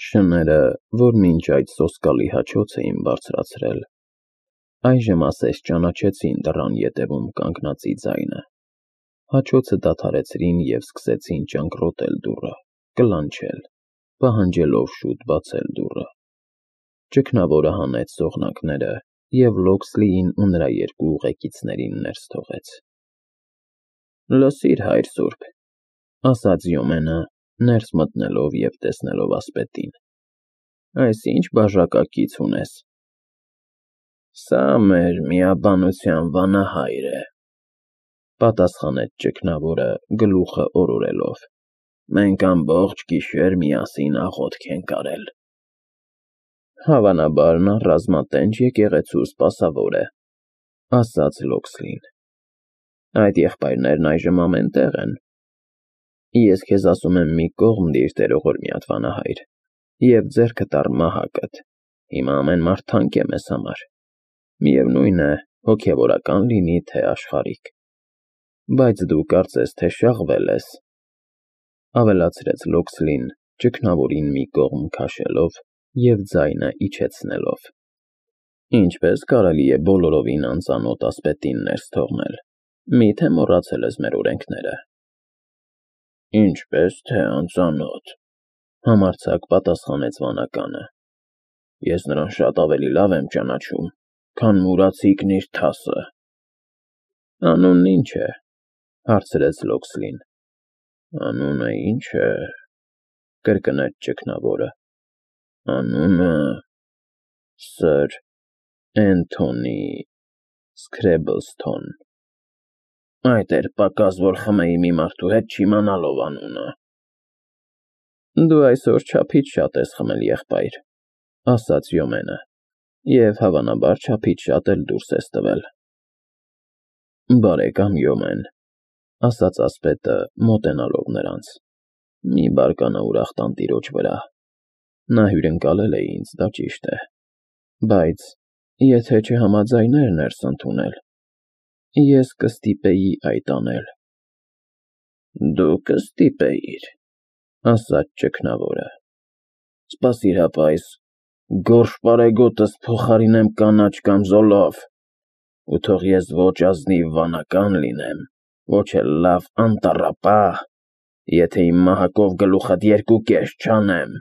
Շները, որ մինչ այդ սոսկալի հաչոց էին բարձրացրել, այժմ ասես ճանաչեցին դռան ետևում կանգնածի ձայնը։ Հաչոցը դադարեցրին և սկսեցին ճանկռոտել դուռը, կլանչել, պահանջելով շուտ բացել դուռը։ Ճգնավորը հանեց սողնակները և Լոքսլիին ու նրա երկու ուղեկիցներին ներս թողեց։ «Լսիր, հայր սուրբ,» ասաց Յոմենը, ներս մտնելով և տեսնելով ասպետին, «այս ի՞նչ բաժակակից ունես»։ «Սա մեր միաբանության վանահայր է,» պատասխանեց ճգնավորը, գլուխը օրորելով, «մենք ամբողջ գիշեր միասին աղոթք ենք արել»։ «Հավանաբար նա ռազմատենչ եկեղեցու սպասավոր է,» ասաց Լոքսլին։ «Այդ եղբայրներն այժմ ամեն տեղ են։ Ես քեզ ասում եմ մի կողմ դիր տերողորմյա վանահայր և ձեռքդ առ մահակդ, հիմա ամեն մարդ թանկ է մեզ համար, միևնույն է, հոգևորական լինի, թե աշխարհիկ, բայց դու կարծես թե շաղվել ես,» ավելացրեց Լոքսլին, ճգնավորին մի կողմ քաշելով և ձայնը իջեցնելով։ «Ինչպես կարելի է բոլորովին անծանոթ ասպետին ներս թողնել, մի՞թե մոռացել ես մեր օրենքները»։ «Ինչպես թե անծանոթ,» համարձակ պատասխանեց վանականը, «ես նրան շատ ավելի լավ եմ ճանաչում, քան մուրացիկն իր թասը»։ «Անունն ի՞նչ է,» հարցրեց Լոքսլին։ «Անունը ի՞նչ է,» կրկնեց ճգնավորը, «անունը… Սըր Էնթոնի Սքրեբլսթոն… Այդ էր պակաս, որ խմեի մի մարդու հետ, չիմանալով անունը»։ «Դու այսօր չափից շատ ես խմել, եղբայր,» ասաց Յոմենը, «և հավանաբար չափից շատ էլ դուրս ես տվել»։ «Բարեկամ Յոմեն,» ասաց ասպետը, մոտենալով նրանց, «մի բարկանա ուրախ տանտիրոջ վրա, նա հյուրընկալել է ինձ, դա ճիշտ է, բայց եթե չհամաձայներ ներս ընդունել, ես կստիպեի այդ անել»։ «Դու կստիպեիր,» ասաց ճգնավորը, «սպասիր հապա, այս գորշ պարեգոտս փոխարինեմ կանաչ կամ զոլով, ու թող ես ոչ ազնիվ վանական լինեմ, ոչ էլ լավ անտառապահ, եթե իմ մահակով գլուխդ երկու կես չանեմ»։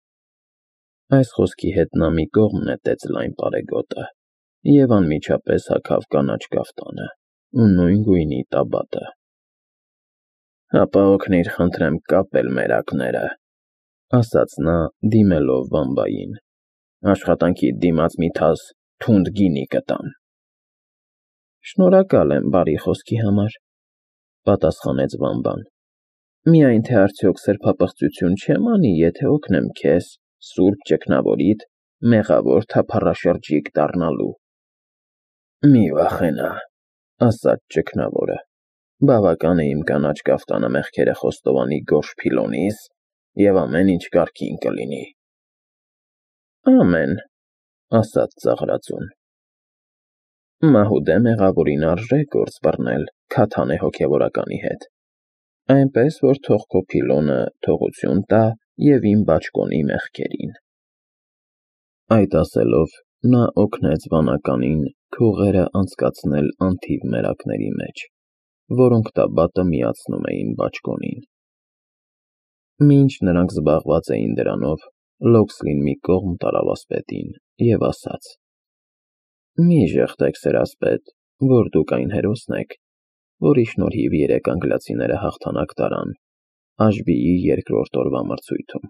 Այս խոսքի հետ նա մի կողմ նետեց լայն պարեգոտը և անմիջապես հագավ կանաչ կաֆտանը ու նույն գույնի տաբատը։ «Հապա օգնիր խնդրեմ կապել մերակները,» ասաց նա, դիմելով վամբային, «աշխատանքիդ դիմաց մի թաս թունդ գինի կտամ»։ «Շնորհակալ եմ բարի խոսքի համար,» պատասխանեց վամբան, «միայն թե արդյոք սրբապղծություն չեմ անի, եթե օգնեմ քեզ, սուրբ ճգնավորիդ, մեղավոր թափառաշրջիկ դառնալու»։ «Մի վախենա,» ասաց ճգնավորը, «բավական է իմ կանաչ կաֆտանը մեղքերը խոստովանի գորշ փիլոնից, և ամեն ինչ կարգին կլինի»։ «Ամեն,» ասաց ծաղրածուն, «մահուդե մեղավորին արժե գործ բռնել քաթանե հոգևորականի հետ, այնպես որ թող քո փիլոնը թողություն տա և իմ բաճկոնի մեղքերին»։ Այդ ասելով, նա օգնեց վանականին քողերը անցկացնել անթիվ մերակների մեջ, որոնք տաբատը միացնում էին բաճկոնին։ Մինչ նրանք զբաղված էին դրանով, Լոքսլին մի կողմ տարավ ասպետին և ասաց. «Մի ժխտեք, սերասպետ, որ դուք այն հերոսն եք, որի շնորհիվ երեք անգլիացիները հաղթանակ տարան Աշբիի երկրորդ օրվա մրցույթում»։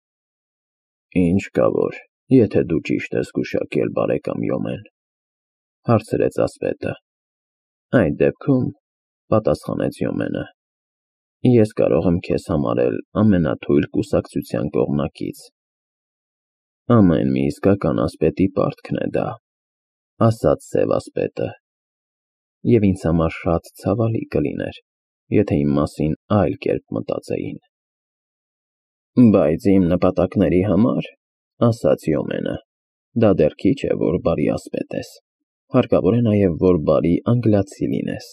«Ինչ կա որ, եթե դու ճիշտ ես գուշակել, բարեկամ Յոմեն,» հարցրեց ասպետը։ «Այդ դեպքում,» պատասխանեց Յոմենը, «ես կարող եմ քեզ համարել ամենաթույլ կուսակցության կողմնակից»։ «Ամեն մի իսկական ասպետի պարտքն է դա,» ասաց սև ասպետը, «և ինձ համար շատ ցավալի կլիներ, եթե իմ մասին այլ կերպ մտածեին»։ «Բայց իմ նպատակների համար,» ասաց Յոմենը, «դա դեռ քիչ է, որ բարի ասպետ ես, հարկավոր է նաև, որ բարի անգլիացի լինես։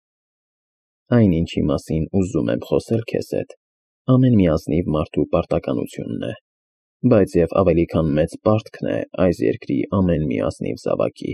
Այն, ինչի մասին ուզում եմ խոսել քեզ հետ, ամեն մի ազնիվ մարդու պարտականությունն է, բայց և ավելի քան մեծ պարտքն է այս երկրի ամեն մի ազնիվ զավակի։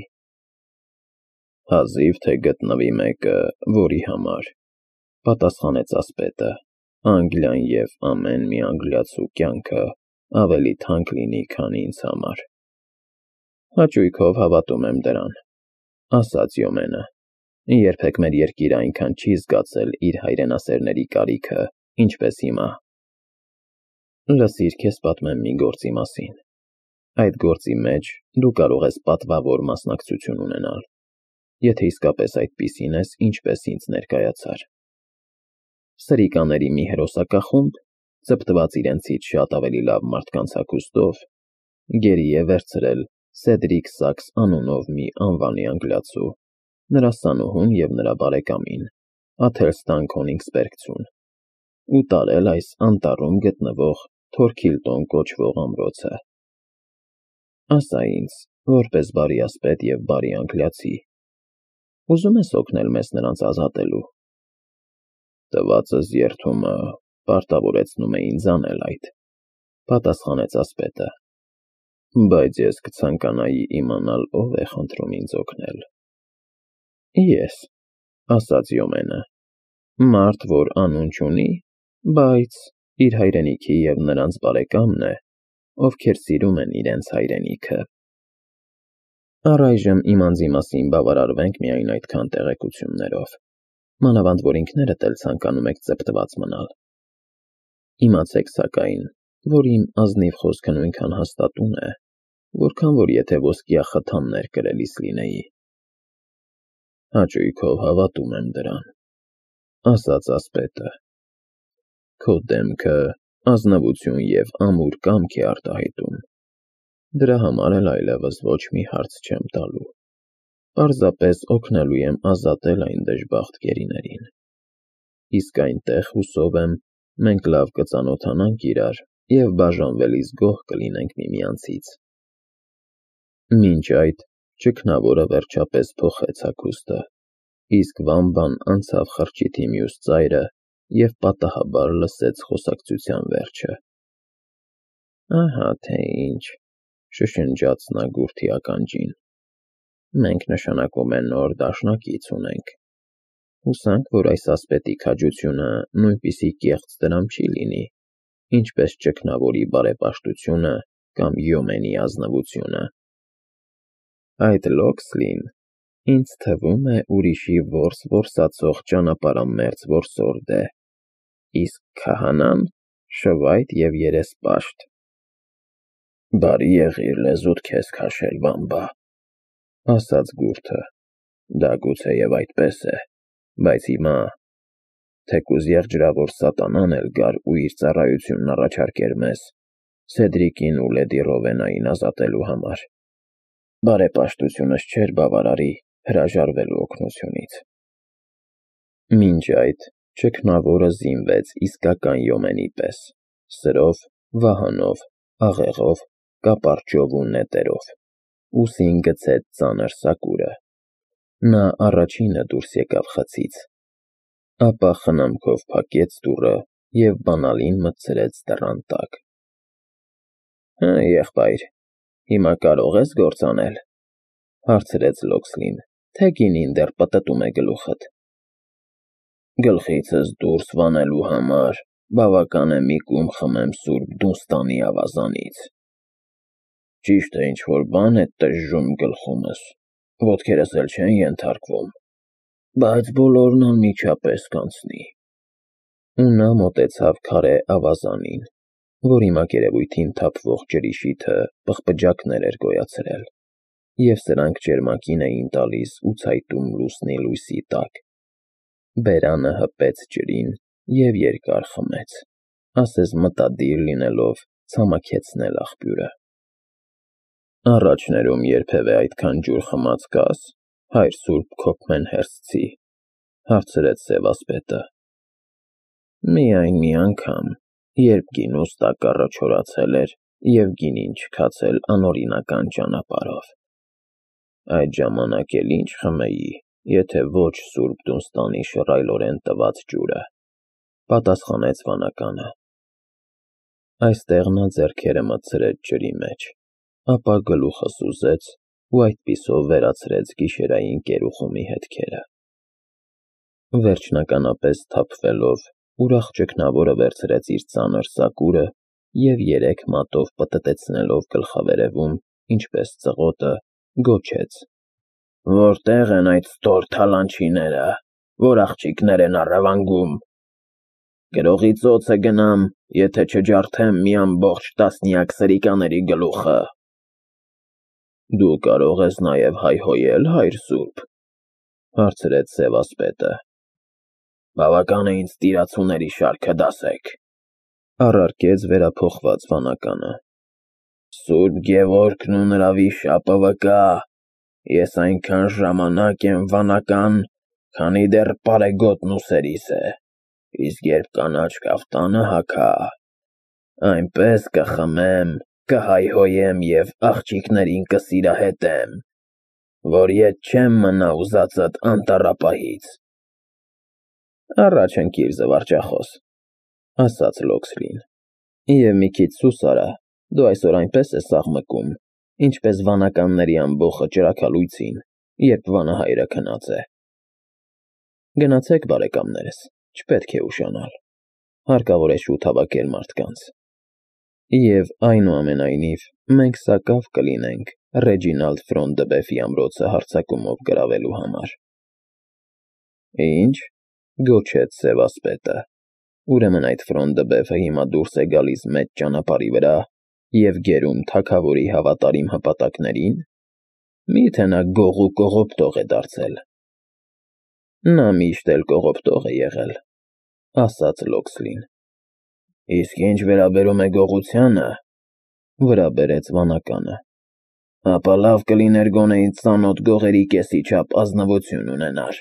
Հազիվ թե գտնվի մեկը, որի համար, պատասխանեց ասպետը, Անգլիան և ամեն մի անգլիացու կյանքը ավելի թանկ լինի, քան ինձ համար։ Հաճույքով հավատում եմ դրան, ասաց Յոմենը, երբեք մեր երկիրը այնքան չի զգացել իր հայրենասերների կարիքը, ինչպես հիմա։ Լսիր, քեզ պատմեմ մի գործի մասին։ Այդ գործի մեջ դու կարող ես պատվավոր մասնակցություն ունենալ, եթե իսկապես այդպիսին ես, ինչպես ինձ ներկայացար։ Սրիկաների մի հերոսակախումբ, ձպտված իրենցից շատ ավելի լավ մարդկանց հագուստով, գերի է վերցրել Սեդրիկ Սաքս անունով մի անվանի անգլիացու, նրա սանուհուն և նրա բարեկամին, Աթելստան Քոնիգսբերգցուն, ու տարել այս անտառում գտնվող Թորքիլտոն կոչվող ամրոցը։ Ասա ինձ, որպես բարի ասպետ և բարի անգլիացի, ուզում ես օգնել մեզ նրանց ազատելու։ Տվածս երդումը պարտավորեցնում է ինձ անել այդ, պատասխանեց ասպետը, բայց ես կցանկանայի իմանալ, ով է խնդրում ինձ օգնել։ Ես, ասաց Յոմենը, մարդ, որ անուն չունի, բայց իր հայրենիքի և նրանց բարեկամն է, ովքեր սիրում են իրենց հայրենիքը։ Առայժմ իմ անձի մասին բավարարվենք միայն այդքան տեղեկություններով, մանավանդ որ ինքներդ էլ ցանկանում եք ծեպտված մնալ։ Իմացեք սակայն, որ իմ ազնիվ խոսքը նույնքան հաստատուն է, որքան որ եթե ոսկյա խթաններ կրելիս լինեի։ Հաճույքով հավատում եմ դրան, ասաց ասպետը։ Քո դեմքը ազնվություն և ամուր կամք է արտահայտում։ Դրա համար էլ այլևս ոչ մի հարց չեմ տալու։ Պարզապես օգնելու եմ ազատել այն դժբախտ գերիներին։ Իսկ այնտեղ, հուսով եմ, մենք լավ կծանոթանանք իրար և բաժանվելիս գոհ կլինենք միմյանցից։ Մինչ այդ ճգնավորը վերջապես փոխեց հագուստը, իսկ Վամբան անցավ խրճիթի մյուս ծայրը և պատահաբար լսեց խոսակցության վերջը։ Ահա թե ինչ, շշնջաց նա գուրթի ականջին, մենք նշանակում է նոր դաշնակից ունենք։ Հուսանք, որ այս ասպետի քաջությունը նույնպիսի կեղծ դրամ չի լինի, ինչպես ճգնավորի բարեպաշտությունը կամ Յոմենի ազնվությունը։ Այդ Լոքսլին, ինձ թվում է, ուրիշի որս որսացող ճանապարհամերձ որսորդ է, իսկ քահանան շվայտ և երեսպաշտ։ Բարի եղիր լեզուդ քեզ քաշել, Վամբա, ասաց գուրթը, դա գուցեև այդպես է, բայց հիմա, թեկուզ եղջրավոր սատանան էլ գար ու իր ծառայությունն առաջարկեր մեզ, Սեդրիկին ու լեդի Ռովենային ազատելու համար, բարեպաշտությունս չէր բավարարի հրաժարվելու օգնությունից։ Մինչ այդ ճգնավորը զինվեց իսկական Յոմենի պես, սրով, վահանով, աղեղով, կապարճով ու նետերով, ուսին գցեց ծանր սակուրը։ Նա առաջինը դուրս եկավ խցից, ապա խնամքով փակեց դուռը և բանալին մտցրեց դռան տակ։ Հը, եղբայր, հիմա կարո՞ղ ես գործ անել, հարցրեց Լոքսլին, թե գինին դեռ պտտում է գլուխդ։ Գլխիցս դուրս վանելու համար բավական է մի կում խմեմ սուրբ Դունստանի ավազանից։ Ճիշտ է ինչ-որ բան է տժժում գլխումս, ոտքերս էլ չեն ենթարկվում, բայց բոլորն անմիջապես կանցնի։ Ու նա մոտեցավ քարե ավազանին, որի մակերևույթին թափվող ջրի շիթը պղպջակներ էր գոյացրել, և սրանք ճերմակին էին տալիս ու ցայտում լուսնի լույսի տակ։ Բերանը հպեց ջրին և երկար խմեց, ասես մտադիր լինելով ցամաքեցնել աղբյուրը։ Առաջներում երբևէ այդքան ջուր խմած կա՞ս, հայր սուրբ Քոփմենհերսթցի, հարցրեց սև ասպետը։ Միայն մի անգամ, երբ գինուս տակառը չորացել էր և գինին չքացել անօրինական ճանապարհով։ Այդ ժամանակ էլ ինչ խմեի, եթե ոչ սուրբ Դունստանի շռայլորեն տված ջուրը, պատասխանեց վանականը։ Այստեղ նա ձեռքերը մտցրեց ջրի մեջ, ապա գլուխը սուզեց ու այդպիսով վերացրեց գիշերային կերուխումի հետքերը։ Վերջնականապես թափվելով, ուրախ ճգնավորը վերցրեց իր ծանր սակուրը և 3 մատով պտտեցնելով գլխավերևում, ինչպես ծղոտը, գոչեց. «Որտե՞ղ են այդ ստոր թալանչիները, որ աղջիկներ են առևանգում։ Գրողի ծոցը գնամ, եթե չջարդեմ մի ամբողջ տասնյակ սրիկաների գլուխը»։ «Դու կարող ես նաև հայհոյել, հայր սուրբ», հարցրեց սևասպետը։ «Բավական է ինձ տիրացուների շարքը դասեք», առարկեց վերափոխված վանականը։ «Սուրբ Գևորգն ու նրա վիշապը վկա, ես այնքան ժամանակ եմ վանական, քանի դեռ պարեգոտն ուսերիս է, իսկ երբ կանաչ կաֆտանը հագա, այնպես կխմեմ, կհայհոյեմ և աղջիկներին կսիրահետեմ, որ ետ չեմ մնա ուզածդ անտառապահից»։ «Առաջ ընկիր, զվարճախոս», ասաց Լոքսլին, «և մի քիչ սուս արա, դու այսօր այնպես ես աղմկում, ինչպես վանականների ամբոխը ճրագալույցին, երբ վանահայրը քնած է։ Գնացեք, բարեկամներս, չպետք է ուշանալ, հարկավոր է շուտ հավաքել մարդկանց։ Եվ այնուամենայնիվ մենք սակավ կլինենք Ռեջինալդ Ֆրոնդբեֆի ամրոցը հարձակումով գրավելու համար»։ «Ի՞նչ», գոչեց սևասպետը, «ուրեմն այդ Ֆրոնդբեֆը հիմա դուրս է գալիս մեծ ճանապարհի վրա և գերում թագավորի հավատարիմ հպատակներին։ Մի՞թե նա գող ու կողոպտող է դարձել»։ «Նա միշտ էլ կողոպտող է եղել», ասաց Լոքսլին։ «Իսկ ինչ վերաբերում է գողությանը», վրա բերեց վանականը, «ապա լավ կլիներ գոնե ինձ ծանոթ գողերի կեսի չափ ազնվություն ունենար»։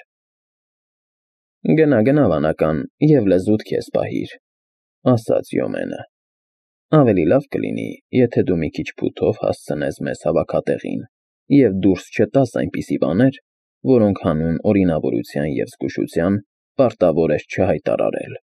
«Գնա, վանական, և լեզուդ քեզ պահիր», ասաց Յոմենը։ «Ավելի լավ կլինի, եթե դու մի քիչ փութով հասցնես մեզ հավաքատեղին և դուրս չտաս այնպիսի բաներ, որոնք հանուն օրինավորության և զգուշության պարտավոր ես չհայտարարել»։